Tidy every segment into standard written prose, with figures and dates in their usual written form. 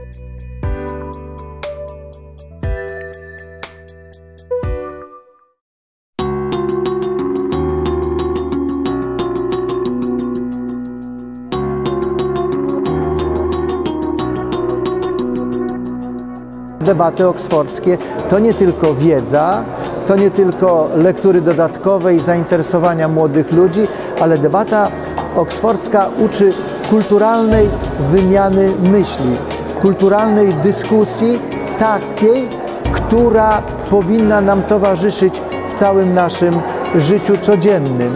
Debaty oksfordzkie to nie tylko wiedza, to nie tylko lektury dodatkowe i zainteresowania młodych ludzi, ale debata oksfordzka uczy kulturalnej wymiany myśli, kulturalnej dyskusji takiej, która powinna nam towarzyszyć w całym naszym życiu codziennym.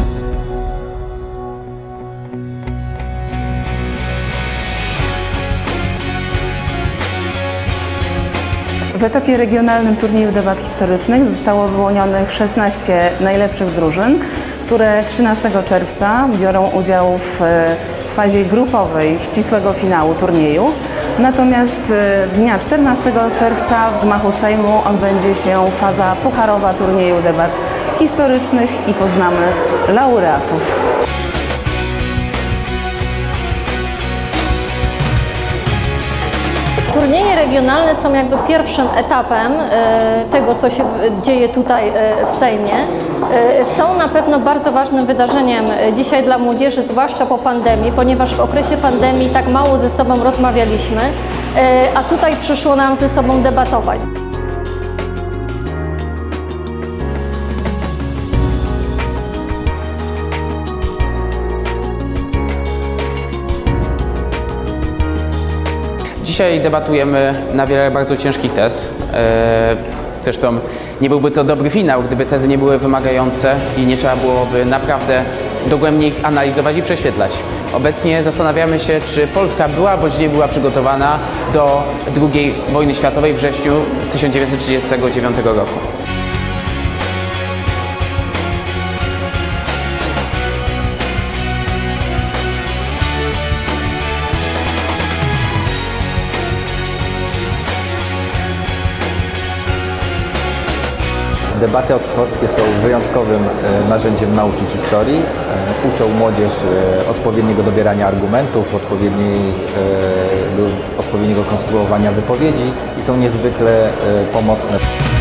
W etapie regionalnym turnieju debat historycznych zostało wyłonionych 16 najlepszych drużyn, które 13 czerwca biorą udział w fazie grupowej ścisłego finału turnieju. Natomiast dnia 14 czerwca w gmachu Sejmu odbędzie się faza pucharowa turnieju debat historycznych i poznamy laureatów. Turnieje regionalne są jakby pierwszym etapem tego, co się dzieje tutaj w Sejmie. Są na pewno bardzo ważnym wydarzeniem dzisiaj dla młodzieży, zwłaszcza po pandemii, ponieważ w okresie pandemii tak mało ze sobą rozmawialiśmy, a tutaj przyszło nam ze sobą debatować. Dzisiaj debatujemy na wiele bardzo ciężkich tez. Zresztą nie byłby to dobry finał, gdyby tezy nie były wymagające i nie trzeba byłoby naprawdę dogłębnie ich analizować i prześwietlać. Obecnie zastanawiamy się, czy Polska była bądź nie była przygotowana do II wojny światowej w wrześniu 1939 roku. Debaty oksfordzkie są wyjątkowym narzędziem nauki historii. Uczą młodzież odpowiedniego dobierania argumentów, odpowiedniego konstruowania wypowiedzi i są niezwykle pomocne.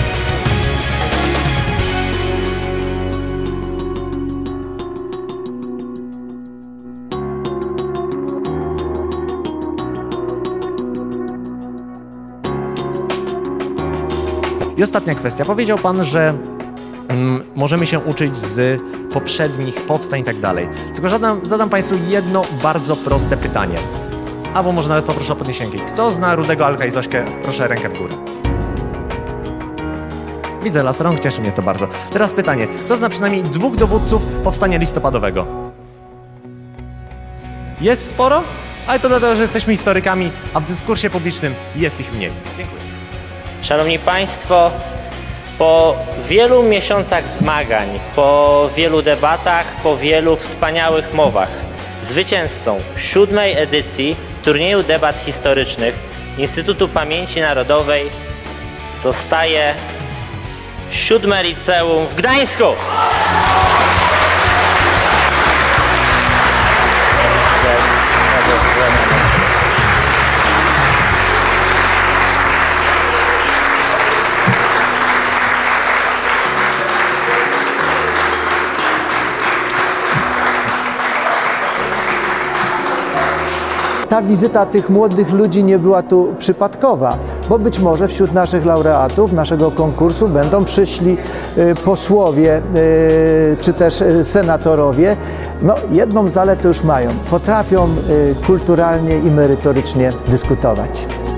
I ostatnia kwestia. Powiedział Pan, że możemy się uczyć z poprzednich powstań i tak dalej. Tylko zadam Państwu jedno bardzo proste pytanie. Albo może nawet poproszę o podniesienie ręki. Kto zna Rudego Alka i Zośkę? Proszę rękę w górę. Widzę las rąk, cieszy mnie to bardzo. Teraz pytanie. Kto zna przynajmniej 2 dowódców powstania listopadowego? Jest sporo? Ale to dlatego, że jesteśmy historykami, a w dyskursie publicznym jest ich mniej. Dziękuję. Szanowni Państwo, po wielu miesiącach zmagań, po wielu debatach, po wielu wspaniałych mowach, zwycięzcą 7. edycji turnieju debat historycznych Instytutu Pamięci Narodowej zostaje 7. Liceum w Gdańsku! Ta wizyta tych młodych ludzi nie była tu przypadkowa, bo być może wśród naszych laureatów, naszego konkursu będą przyszli posłowie czy też senatorowie. No, jedną zaletę już mają. Potrafią kulturalnie i merytorycznie dyskutować.